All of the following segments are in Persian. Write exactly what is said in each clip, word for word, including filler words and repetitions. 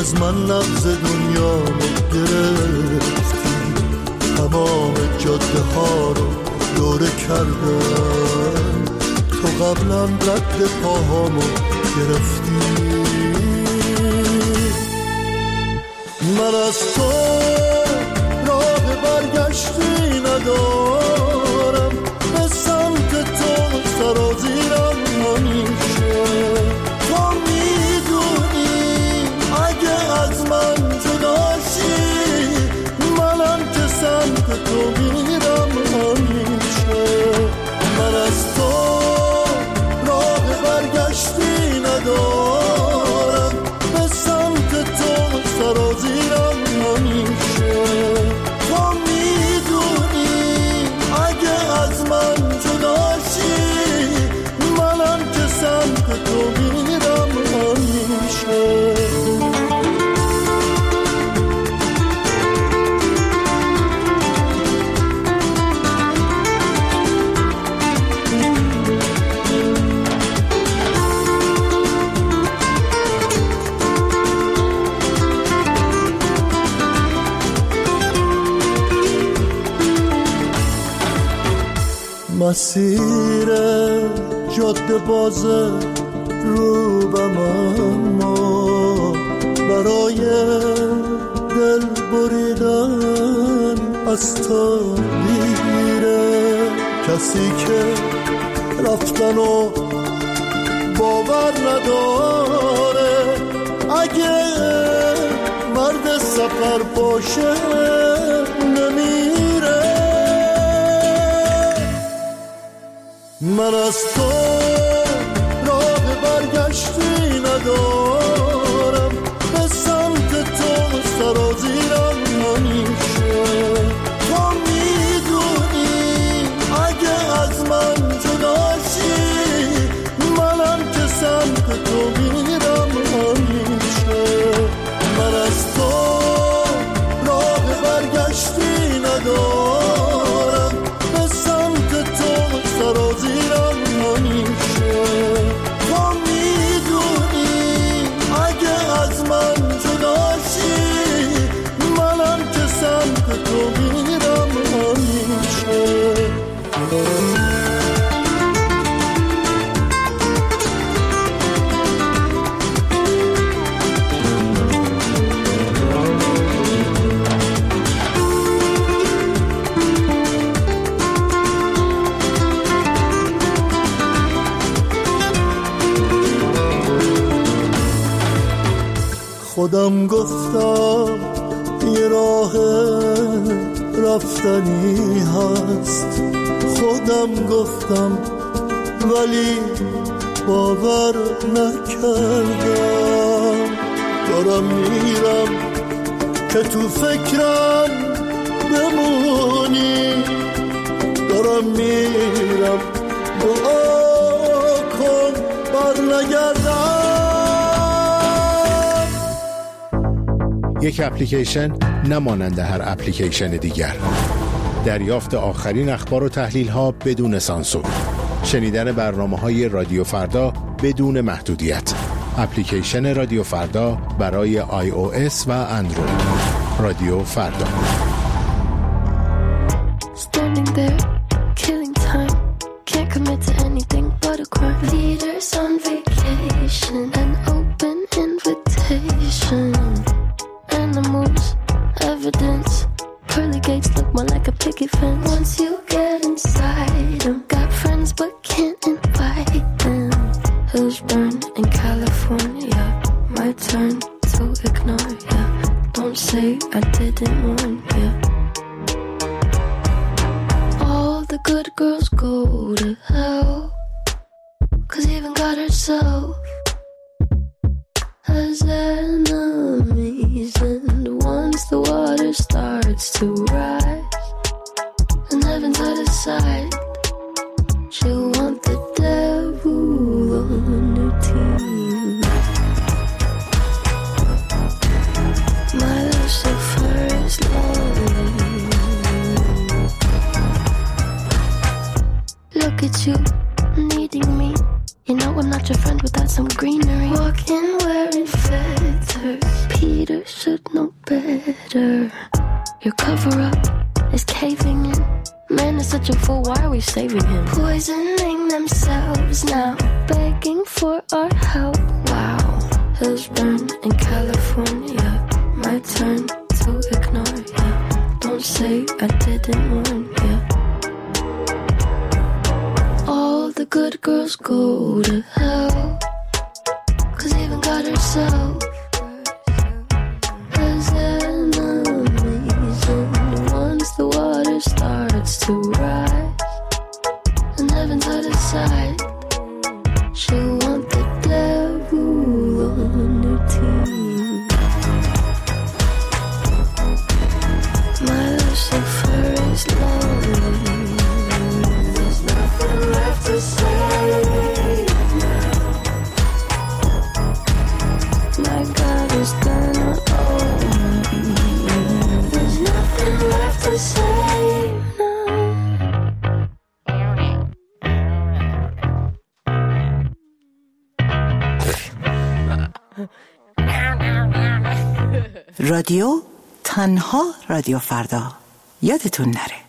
از من نبض دنیا رو گرفتی، تمام جاده ها رو دوره کردم، تو قبلا رد پاهامو گرفتی. من از تو راه برگشتی ندارم، به سمت تو سرازیرم همیشه. تو میدونی اگه از من جداشی، منم که سمت تو میرم همیشه. من از تو راه برگشتی ندارم، به سمت تو سرازیرم همیشه. تو میدونی اگه از من جداشی، منم که سمت تو میرم همیشه. مسیر جاده بازه روبم، اما برای دل بریدن از تو دیره. کسی که رفتن و باور نداره، اگه مرد سفر باشه نمیره. من از تو راه برگشتی ندارم، به سمت تو سرازیرم همیشه. تو میدونی اگه از من جداشی، منم که سمت تو میرم همیشه. من از تو راه برگشتی ندارم، به سمت تو سرازیرم همیشه. تو میدونی اگه از من جداشی، منم که سمت تو میرم همیشه. خودم گفتم یه راه رفتنی هست، خودم گفتم ولی باور نکردم. دارم میرم که تو فکرم بمونی، دارم میرم دعا کن بر نگردم. یک اپلیکیشن نمانند هر اپلیکیشن دیگر. دریافت آخرین اخبار و تحلیل ها بدون سانسور. شنیدن برنامه‌های رادیو فردا بدون محدودیت. اپلیکیشن رادیو فردا برای آی او اس و اندروید. رادیو فردا. Standing there, killing time. Can't commit to anything but a crime. Leaders on vacation, an open invitation. Animals, evidence. Pearly gates look more like a picket fence. Once you get inside them, got friends but can't invite them. Hills burn in California, my turn to ignore ya. Don't say I didn't warn ya. All the good girls go to hell, 'cause even God herself has enemies. And once the water starts to rise and heaven's out of sight, she'll want the devil on her team. My Lucifer is lonely. Look at you, needing me. You know I'm not your friend without some greenery. Walking wearing feathers, P should know better. Your cover-up is caving in. Man is such a fool, why are we saving him? Poisoning themselves now, begging for our help. Wow, hills burn in California. My turn to ignore, yeah. Don't say I didn't warn, yeah. All the good girls go to hell, 'cause even God herself has enemies. And once the water starts to rise and heaven's out of sight, she'll want the devil on her team. My Lucifer is lonely. There's nothing left to say now. My God is gonna own me. There's nothing left to say now. رادیو تنها رادیو فردا، یادتون نره.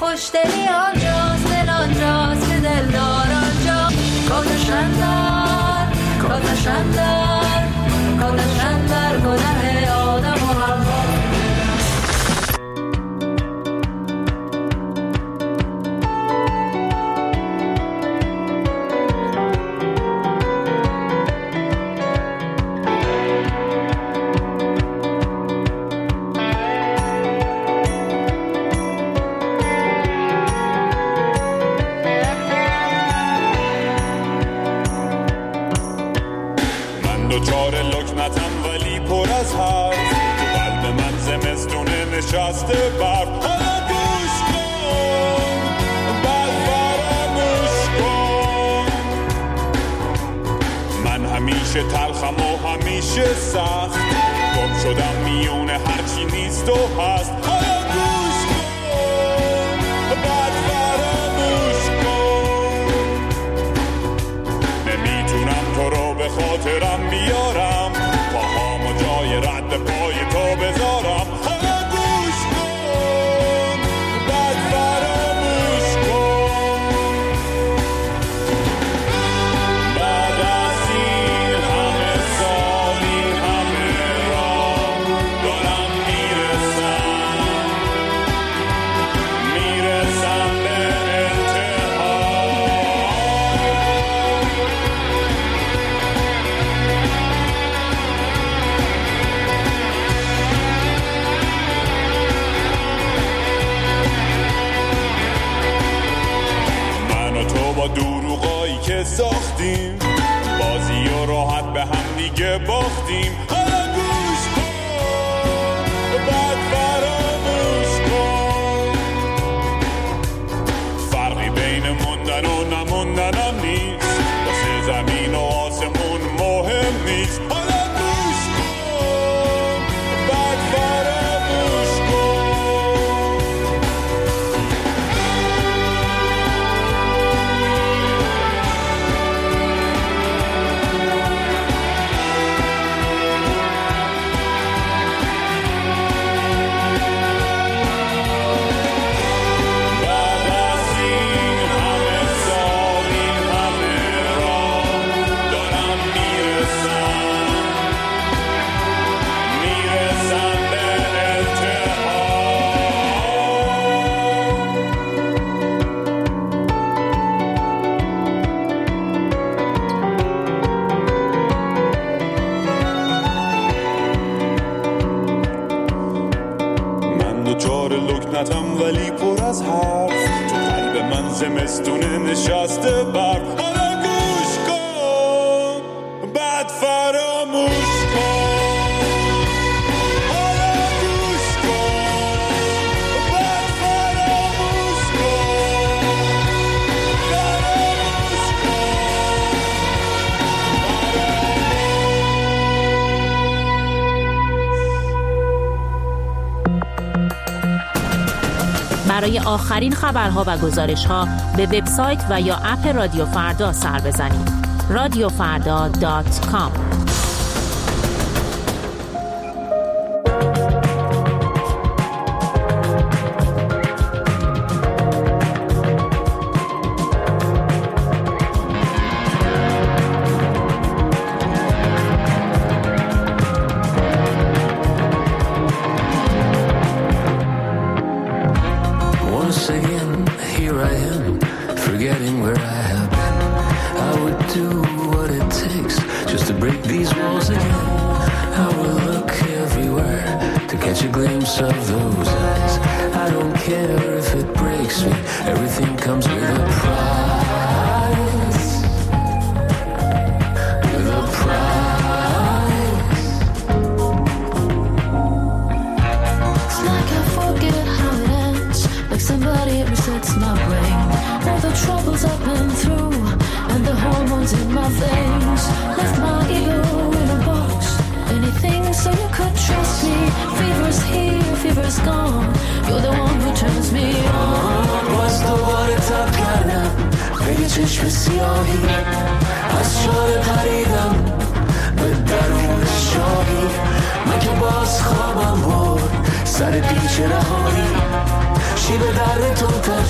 خوشدلی آنجاست، دل آنجاست که دلدار آنجا. کاتشندر کاتشندر کاتشندر گناه آدم و حوا. نشسته بر حالا گوش کن، بعد فراموش کن. من همیشه تلخم و همیشه سخت، گم شدم میون هرچی نیست و هست. حالا گوش کن، بعد فراموش کن. نمیتونم تو رو به خاطرم بیارم، پاهامو جای رد پای تو بذارم. ساختیم بازی و راحت به هم دیگه باختیم. حالا گوش کن، بعد فراموش کن. فرقی بین موندن و نموندنم نیست، واسه زمین و آسمون مهم نیست. حالا گوش کن، بعد فراموش کن. ولی پر از حرف، تو قلب من زمستونه نشسته برف. حالا گوش کن، بعد فراموش کن. حالا گوش کن، بعد فراموش کن. فراموش برای آخرین خبرها و گزارش‌ها به وبسایت و یا اپ رادیو فردا سر بزنید. رادیو فردا دات کام. چشم سیاهی از شاره پریدم به درون شاهی. من که باز خوابم برد سر پیچ رهایی شیب در تو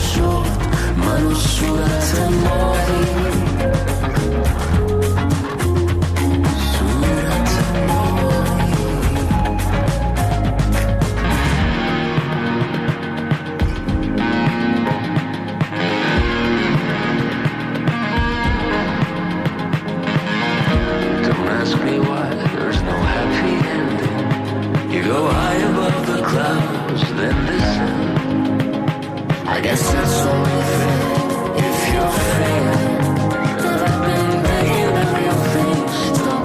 guess it's only fair if you're fair that I've been begging of your things. Stop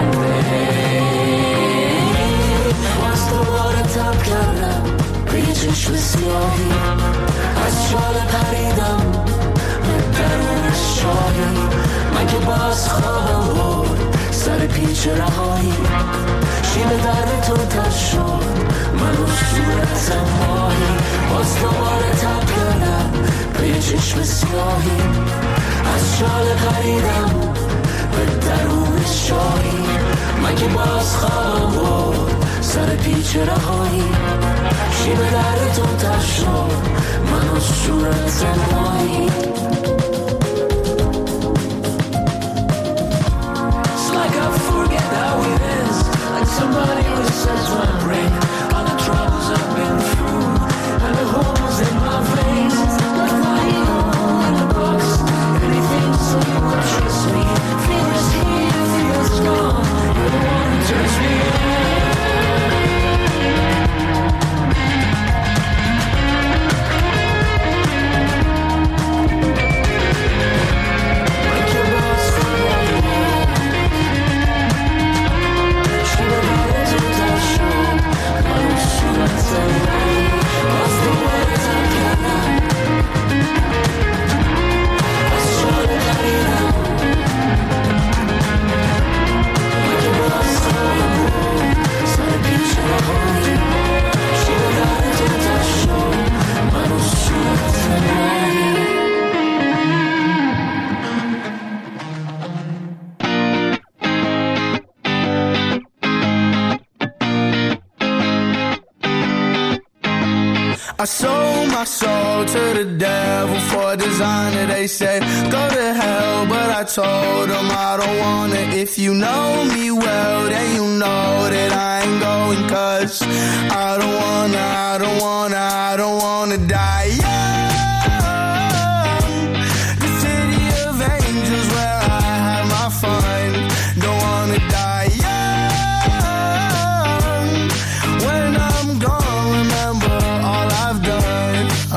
pretending. Once the water top کردم روی چشم سیاهی از شال پریدم به درون شاهی من که باز خواهم برد سر پیچ رهایی شیب درد تو تا شد منو صورت ماهی باز دوباره تب کردم به یه چشم سیاهی از شال پریدم به درون شاهی من که باز خواهم برد سر پیچ رهایی شیب درد تو تا شد منو صورت ماهی Somebody resets my brain. All the troubles I've been through and the holes in my veins. Like lying all in a box. Anything so you won't trust me. Feels here, feels gone. You're the one who turns me I sold my soul to the devil for a designer. They said go to hell, but I told them I don't want it. If you know me well, then you know that I ain't going. Cause I don't wanna, I don't wanna, I don't wanna die young. The city of angels where I have my fun. Don't wanna die young. When I'm gone, remember all I've done. Uh,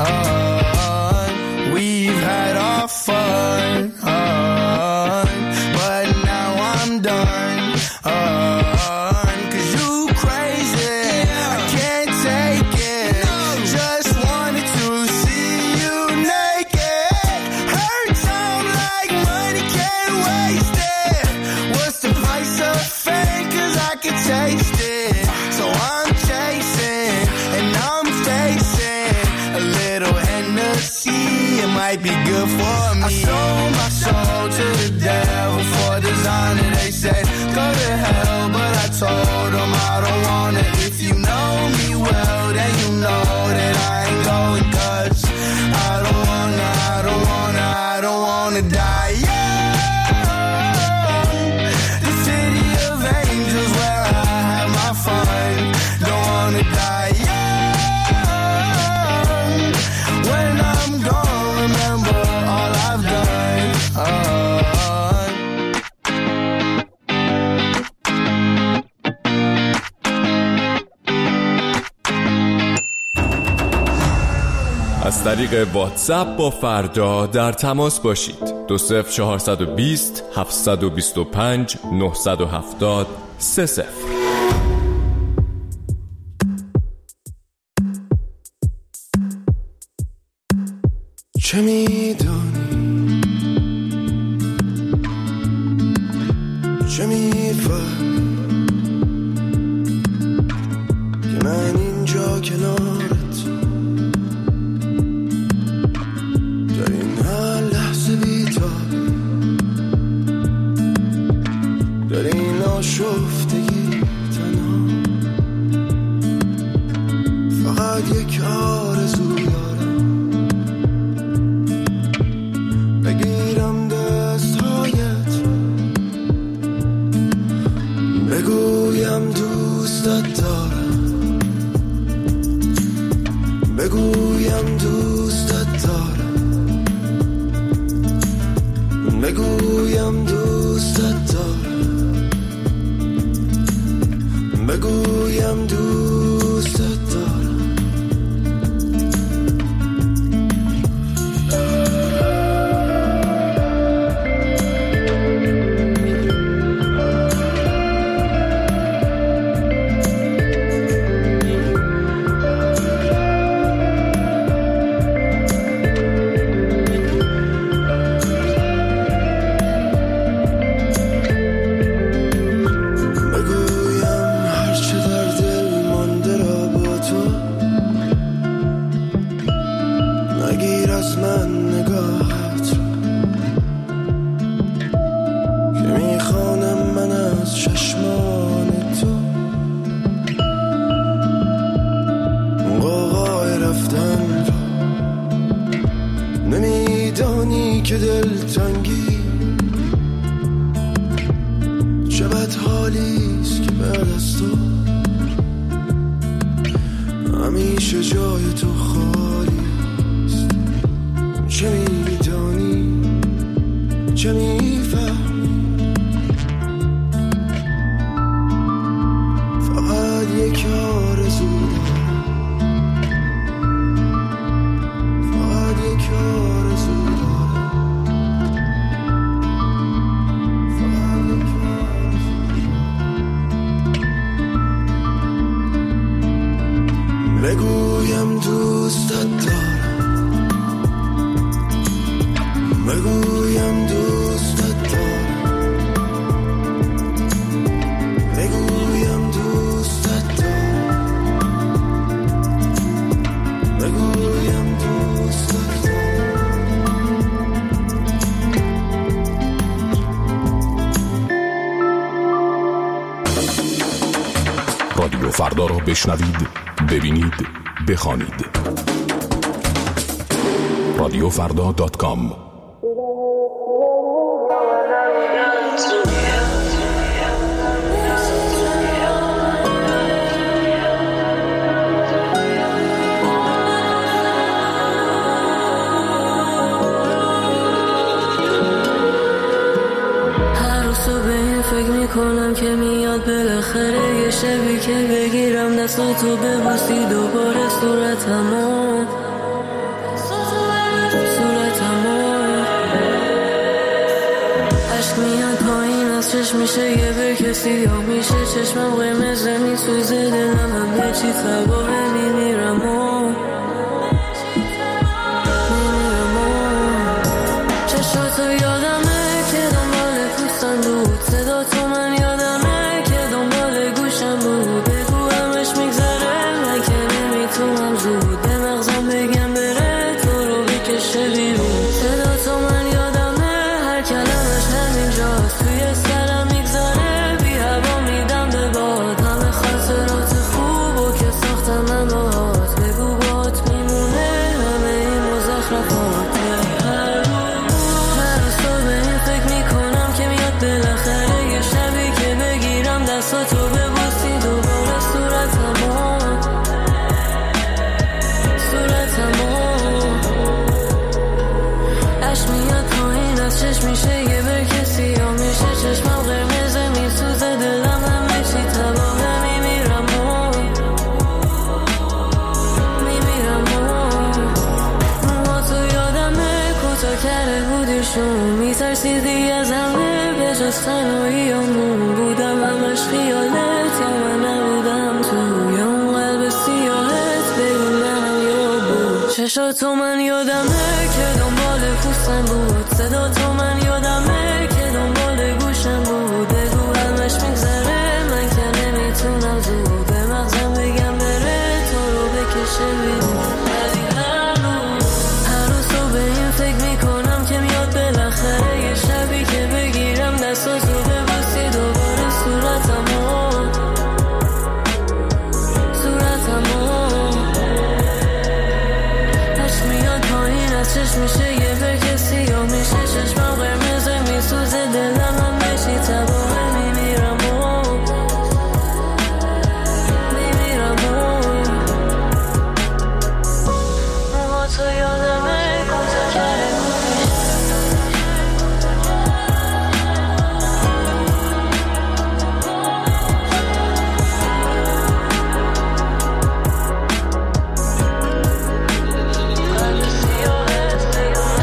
we've had our fun, uh, but now I'm done. Uh, Cause you crazy, I can't take it. Just wanted to see you naked. Hurt sound like money, can't waste it. What's the price of fame? Cause I can taste it. So I'm chasing and I'm facing a little Hennessy. It might be good for me. I sold my soul to the devil for a designer. They said go to hell, but I told them I don't want it. If you know me well, then you know that I ain't going. Cause I don't wanna, I don't wanna, I don't wanna die young. The city of angels where I have my fun. Don't wanna die young. When I'm gone, remember all I've done. Uh, از طریق واتساپ با فردا در تماس باشید. دو صفر چهارصد و بیست هفتصد و بیست و پنج نهصد و هفتاد سه صفر. چه میدونی چه میفهمی که من اینجا کنارت در این هر لحظه بی‌تاب در این آشفتگی تنها فقط یک آرزو دارم بگیرم دستهایت بگویم دوستت دارم بگویم دوستت دارم بگویم دوستت دارم بگویم دوستت دارم از من نگاهت رو که میخوانم من از چشمان تو. قاقای رفتن رو نمیدانی که دلتنگی چه بد حالیست که بعد از تو همیشه جای تو خالیست. چه میدانی چه میفهمی فقط یک آرزو فقط یک آرزو فقط یک آرزو بگویم دوستت دارم بگویم دوستت دارم بگویم دوستت دارم بگویم دوستت دارم. رادیو فردا را بشنوید، ببینید، بخوانید. رادیو فردا دات کام. فکر میکنم که میاد بالاخره یه شبی که بگیرم دستاتو ببوسی دوباره صورتمو صورتمو عشق میاد پایین از چشم میشه یه برکه سیاه میشه چشمم قرمزه میسوزه دلم همه چی تباهه میمیرم و میمیرم چشاتو یادمه که دنبال پوستم بود صدا تو من یادمه که دنبال گوشم بود بگو همش میگذره من که نمیتونم زود به مغزم بگم بره تو رو بکشه بیرون صدا تو من یادمه هر کلمش همینجاست توی سرم میگذره بی هوا میدم به باد همه خاطرات خوب و که ساختم من باهات بگو بات میمونه همه این مزخرفات هر روز صبح این فکر میکنم که میاد بالاخره یه شبی که بگیرم دستاتو ببوسی دوباره صورتمو صورتمو عشق میاد پایین از چشم میشه یه برکه سیاه میشه چشمم قرمزه میسوزه دلم همه چی تباهه میمیرم و میمیرم و موهاتو یادمه کوتاه کرده بودیشون میترسیدی از همه به جز تنهاییامون بودم همش خیالت یا من نبودم توی اون قلب سیاهت بگو منم یا بود چشاتو من یادمه که دنبال پوستم بود صدا تو من یادمه که دنبال گوشم بود بگو همش میگذره من که نمیتونم زود به مغزم بگم بره تو رو بکشه بیرون ولی هر روز هر روز صبح این فکر میکنم که میاد بالاخره یه شبی که بگیرم دستاتو ببوسی دوباره صورتمو صورتمو عشق میاد پایین از چشم میشه یه برکه سیاه میشه چشمم قرمزه میسوزه دلم همه چی تباهه میمیرم و میمیرم و موهاتو یادمه کوتاه کرده قلب سیاهت بگو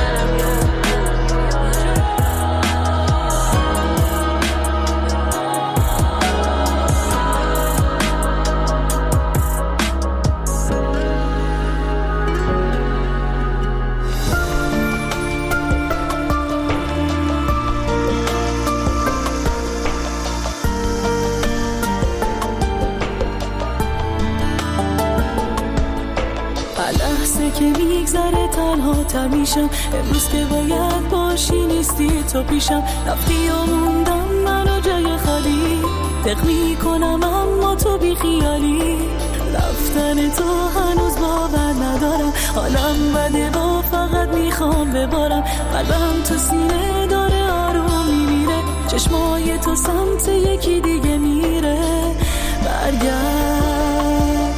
میگذره تنها تر میشم. امروز که باید باشی نیستی تو پیشم. رفتی و موندم منو جای خالی، دق میکنم اما تو بی خیالی. رفتن تو هنوز باور ندارم، حالم بده با فقط میخوام ببارم. قلبم تو سینه داره آروم میمیره، چشمای تو سمت یکی دیگه میره. برگرد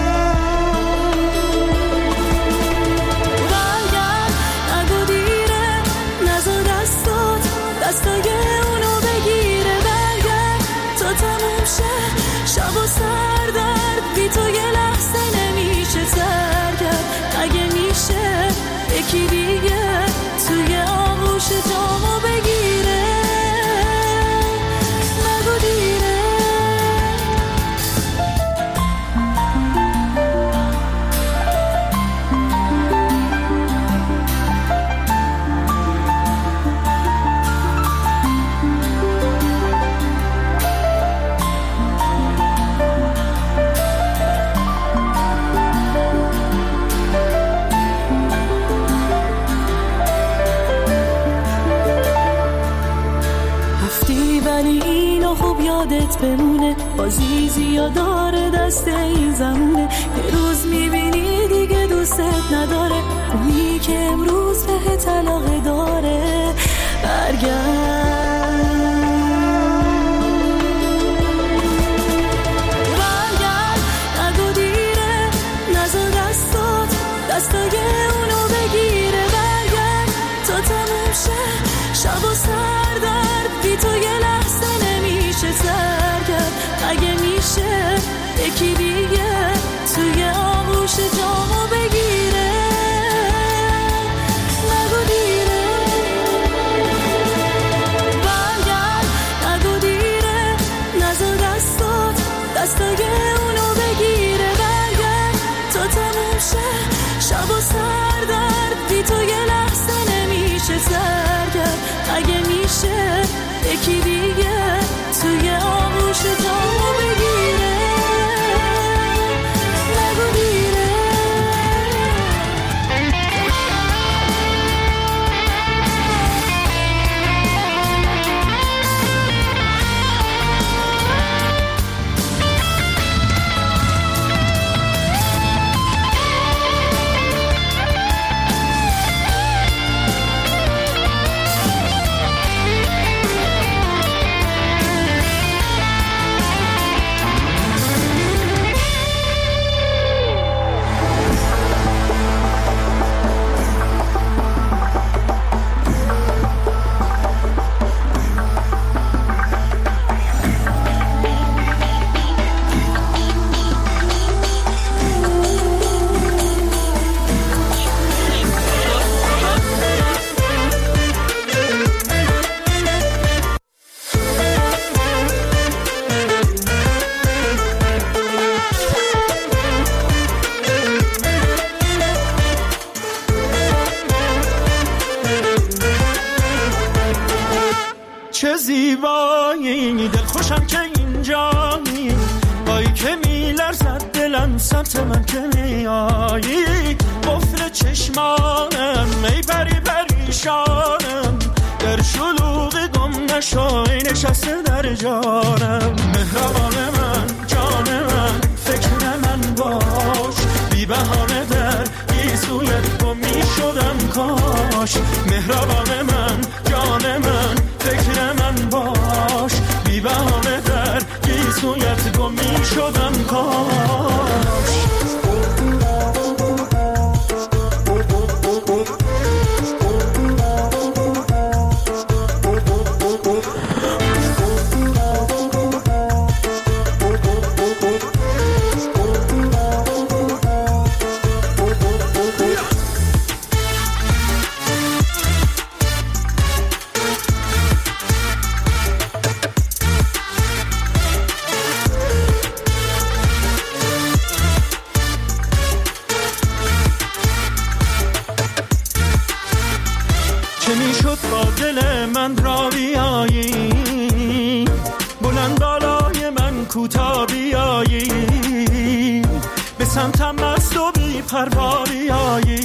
برگرد نگو دیره، نزار دستات دستای اونو بگیره. برگرد تا تموم شه شب و سردرد، بی تو یه لحظه نمیشه سرگرد. اگه میشه یکی دیگه توی آغوش جامو بگیره. نگو دیره. یادت بمونه بازی زیاد داره دست این زمونه. یه روز میبینی دیگه دوستت نداره، اونی که امروز بهت علاقه داره. برگرد برگرد نگو دیره، نزار دستات دستای اونو بگیره. برگرد تا تموم شه شب و سردرد، بی تو یه لحظه نمیشه سرگرد. اگه میشه یکی دیگه توی آغوش جامو بگیره. نگو دیره. برگرد نگو دیره، نزار دستات دستای اونو بگیره. برگرد تا تموم شه شب و سردرد، بی تو یه لحظه نمیشه سرگرد. اگه میشه یکی دیگه توی آغوش جامو بگیره. نگو دیره. چه زیبایی دل خوشم که اینجایی، بایی که میلرزد دلم سمت من که میایی. قفل چشمانم ای بری پریشانم، در شلوغ گم نشای نشسته در جانم. مهربان من جان من فکر من باش، بی بهانه در گیسویت گم میشدم کاش. مهربان من جان من فکر من باش، بی بهانه در گیسویت گم میشدم کاش. به سمتم مست و بی پروا بیایی،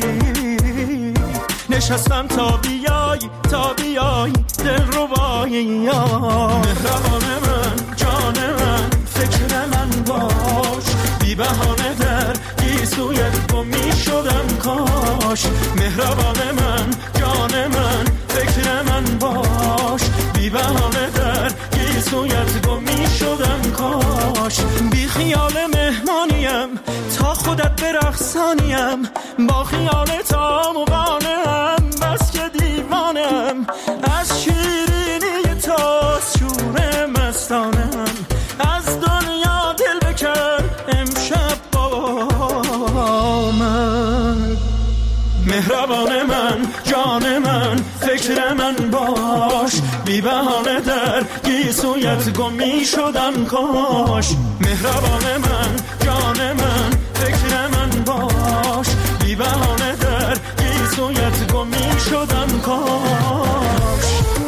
نشستم تا بیایی تا بیایی دل ربایی. مهربان من جان من فکر من باش، بی بهانه در گیسویت گم می شدم کاش. مهربان من جان من فکر من باش، بی بهانه در گیسویت گم می شدم کاش. بی خیال مهمانیم تا خودت برقصانیم، با خیال تا مقانم بس که دیوانم. از شیرینی تا شور مستانم، از دنیا دل بکن امشب با من. مهربان من جان من فکر من باش، بی بهانه در گیسویت گم می شدم کاش. مهربان من جان من فکر من باش، بی بهانه در گیسویت گم می شدم کاش.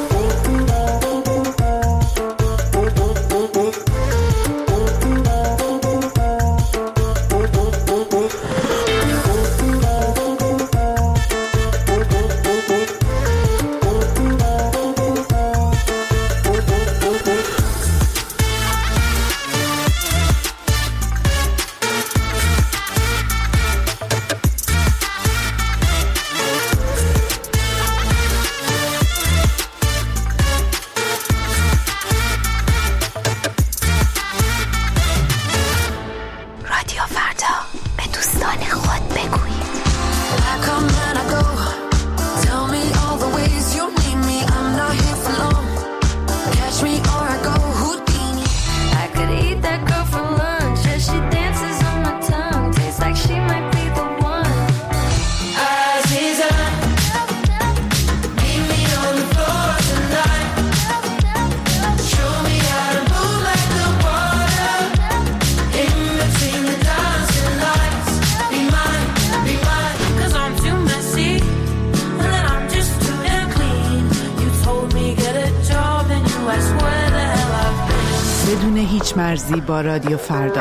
بدون هیچ مرزی با رادیو فردا.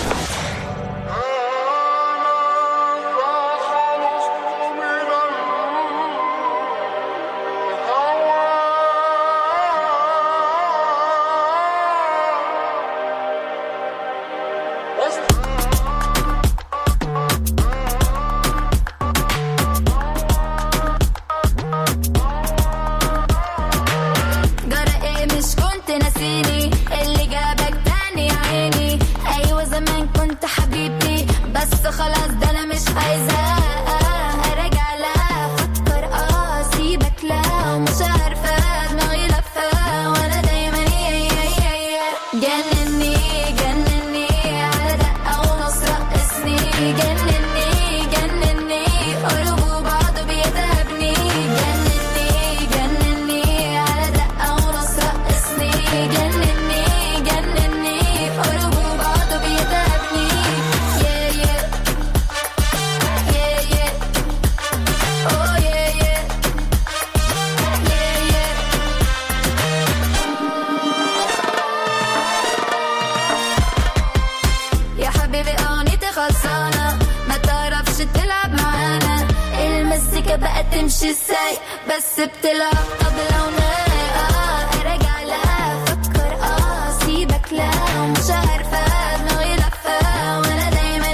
تمشي ازاي بس بتلعب طبلة وناقة ارجع لها افكر اه سيبك لا مش عارفة دماغي لفة وانا دايما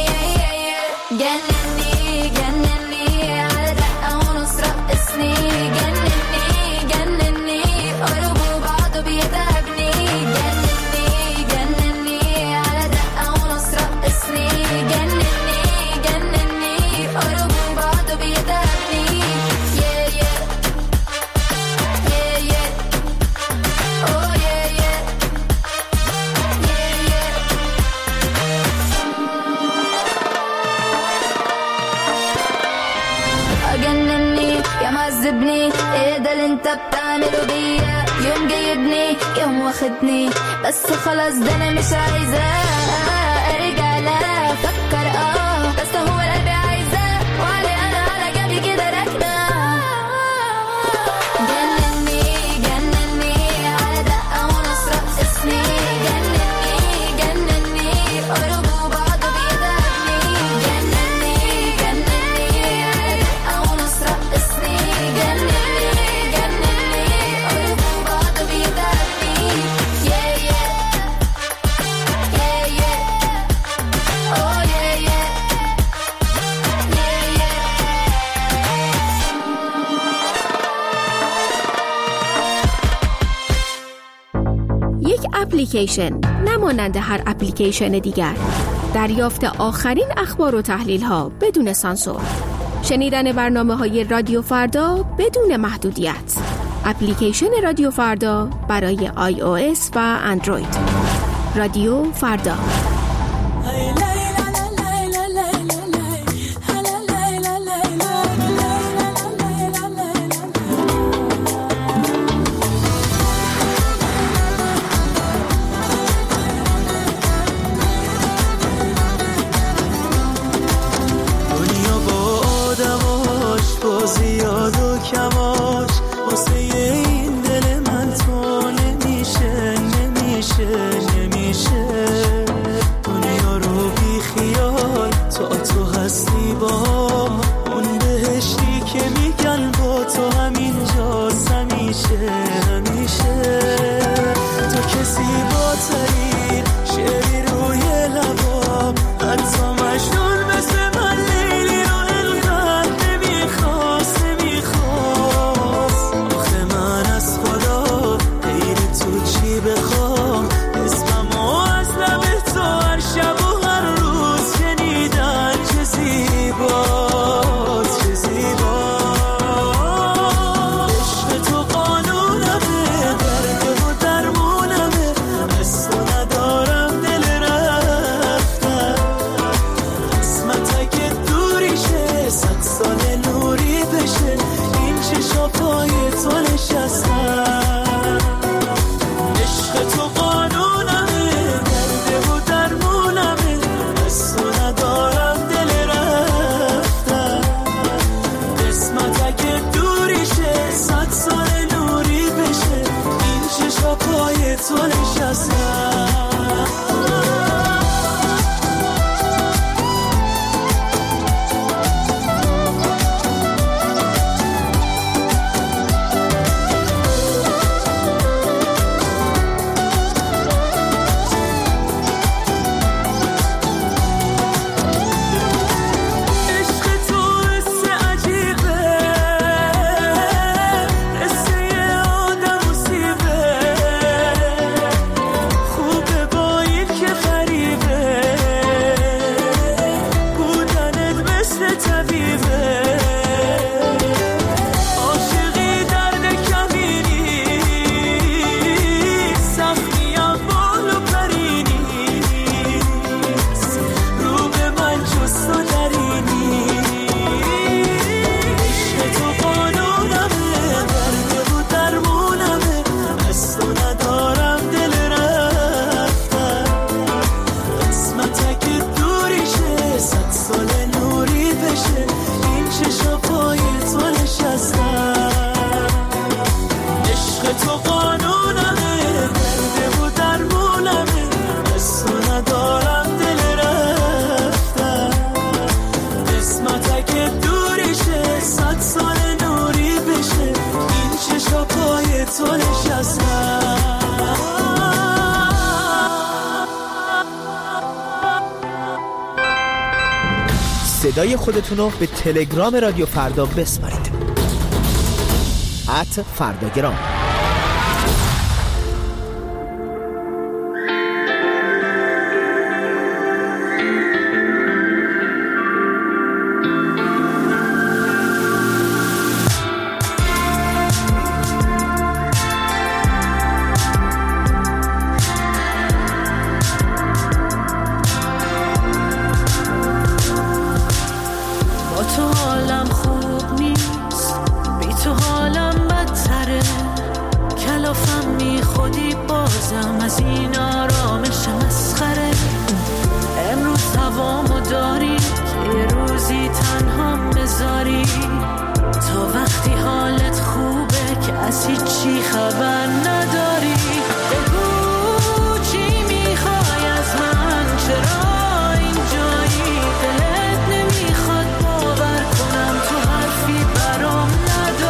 جنني جنني على دقة ونص رقصني جنني جنني قربوا بعض بيتعبني جنني جنني على دقة ونص رقصني جنني جنني قربوا بعض بيتعبني معذبني ايه ده اللي انت بتعمله بيا يوم جايبني يوم واخدني بس خلاص ده انا مش عايزة ارجع لا افكر اه بس هو القلب عايزة وعلي انا على جنبي كده راكنة جنني جنني على دقة ونص رقصني جنني جنني قربوا بعض بيتعبني اپلیکیشن نمانند هر اپلیکیشن دیگر. دریافت آخرین اخبار و تحلیل ها بدون سانسور. شنیدن برنامه های رادیو فردا بدون محدودیت. اپلیکیشن رادیو فردا برای آی او اس و اندروید. رادیو فردا. صدای خودتون رو به تلگرام رادیو فردا بسپارید. ات فرداگرام.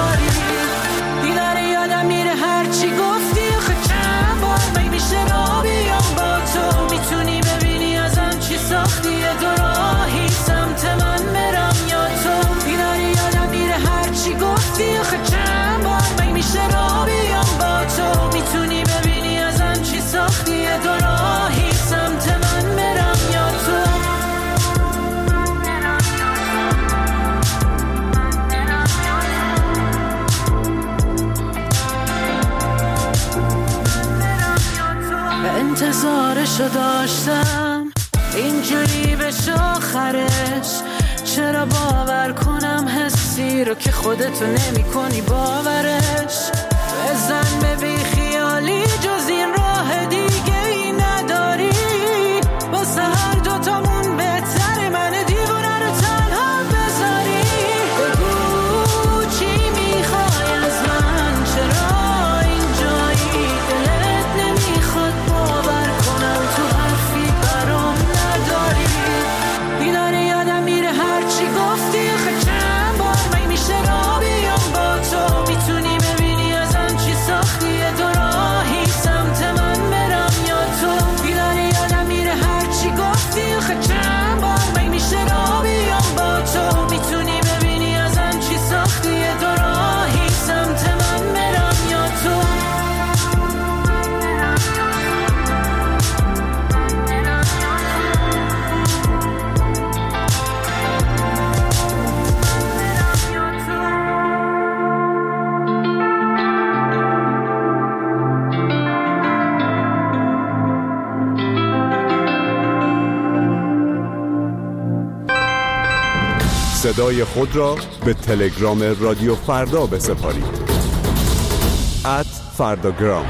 هرچی گفتی آخه چند بار می میشه را عشقشو داشتم اینجوری بشه آخرش، چرا باور کنم حسی رو که خودتو نمی کنی باورش. بزن به بی خیالی جز این راه دیگه ای نداری، واسه هر دوتامون بهتره من دیوونه رو تنها بذاری. بگو چی میخوای از من، چرا اینجایی، دلت نمیخواد باور کنم تو حرفی برام نداری. بیداره یادم میره هرچی گفتی، آخه چند بار من میشه را بیام با تو، میتونی ببینی ازم چی ساختی، دو راهی سمت من برم یا تو. بیداره یادم میره هرچی گفتی، آخه چند بار من میشه را بیام با تو، میتونی ببینی ازم چی ساختی، دو راهی سمت من برم یا تو. صدای خود را به تلگرام رادیو فردا بسپارید. ات فرداگرام.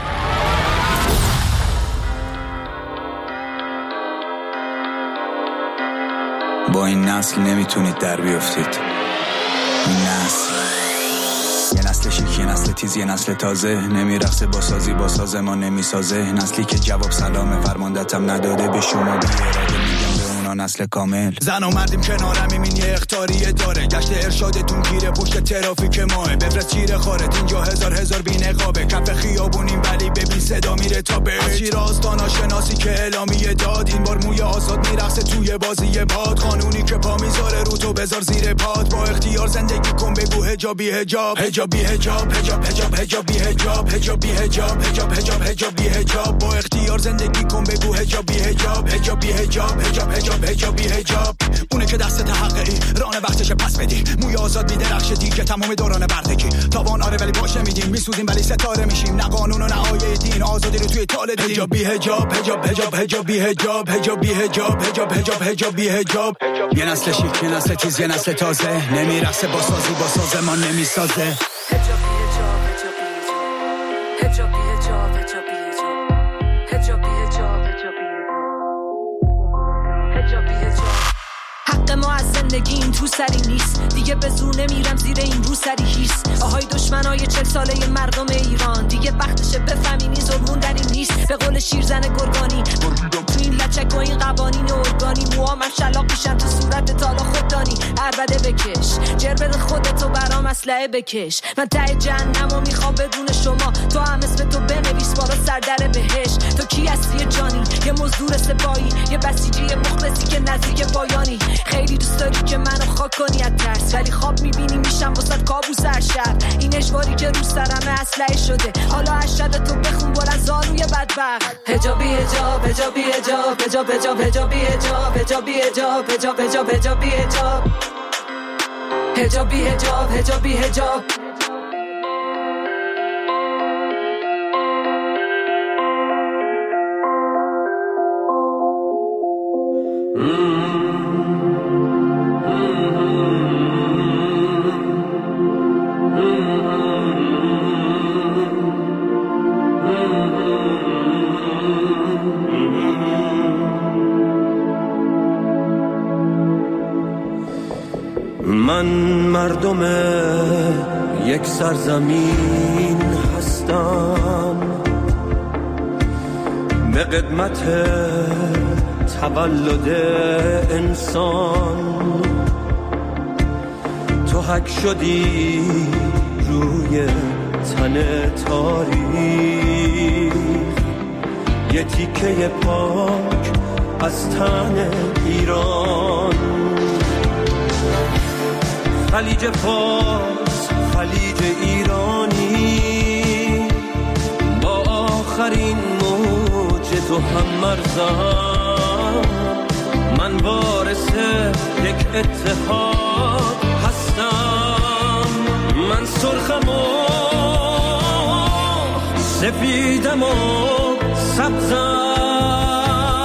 با این نسل نمیتونید در بیافتید. این نسل یه نسل شیک، یه نسل تیز، یه نسل تازه، نمیرقصه با سازی با ساز ما نمیسازه. نسلی که جواب سلام فرماندتم نداده به شما، بی اراده میگم به اونا نسل کامل. زن و مردیم کنارم این یه اختاریه داره، گشت ارشادتون گیره پشت ترافیک ماه. بفرست چیره خارت اینجا هزار هزار بی نقابه، کف خیابونیم ولی ببین صدا میره تا به شیرازدانا شناسی که اعلامیه داد. این بار موی آزاد میرقصه توی بازی باد، قانونی که پا میذاره رو تو بذار زیر پاد. با اختیار زندگی کن بگو حجابی حجاب حجابی حجاب حجاب حجاب حجابی حجاب حجابی حجاب حجاب حجاب حجابی حجاب. با اختیار زندگی کن بگو حجابی حجاب حجابی حجاب حجاب حجاب حجابی حجاب. اونه که دست حقی ران وقتش پس بدی، موی آزاد میدرخش دیگه تمام دوران بردگی. تاوان آره ولی باشه میدیم، میسوزیم ولی ستاره میشیم، نه قانون و نه آیه دین، آزادی رو توی تال دیدیم. حجابی حجاب حجاب حجاب حجابی حجاب حجابی حجاب حجاب حجاب حجابی حجاب. یه نسل شیک، یه نسل تیز، یه نسل تازه، نمیرقصه با سازی با ساز ما نمیسازه. حق ما از زندگی این تو سری نیست، دیگه به زور نمیرم زیر این رو سری هیست. آهای دشمنای چل ساله مردم ایران، دیگه وقتشه بفهمینی ظلمون در این نیست. به قول شیرزن گرگانی تو این لچک و این قوانین ارگانی، موامم شلاق میشن تو صورت تالا خوددانی. عربده بکش جر بده خودتو برام اسلحه بکش، من ته جهنمو میخوام بدون شما. تو هم اسم تو بنویس بالا سردر بهش. تو کی هستی جانی؟ یه مزدور سپاهی، یه بسیجی مخلصی که نزدیک پایانی. خیلی دوست داری که منو خاک کنی از ترس، ولی خواب میبینی میشم واسه کابوس هر شب. این اجباری که رو سرمه اسلحه شده، حالا اشهد تو بخون بر از زاروی بدبخت. حجابی حجاب حجابی حجاب حجاب حجاب حجابی حجاب حجابی حجاب حجاب حجاب حجابی حجاب حجابی حجاب حجابی حجاب. من مردم یک سرزمین هستم، به قدمت تولد انسان. تو حک شدی روی تن تاریخ، یه تیکه پاک از تن ایران. خلیج فارس، خلیج ایرانی، با آخرین موج تو هم مرزم. من وارث یک اتحاد هستم، من سرخم و سفیدم و سبزم.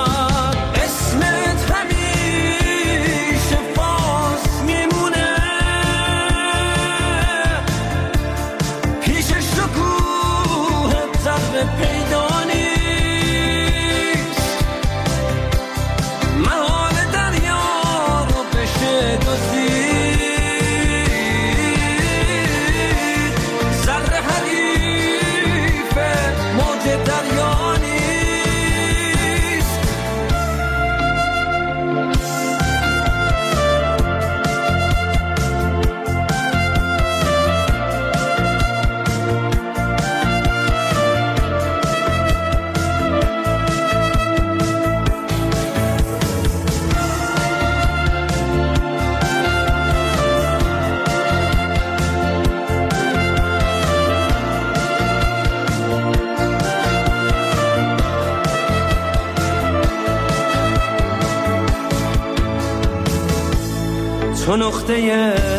تو نقطه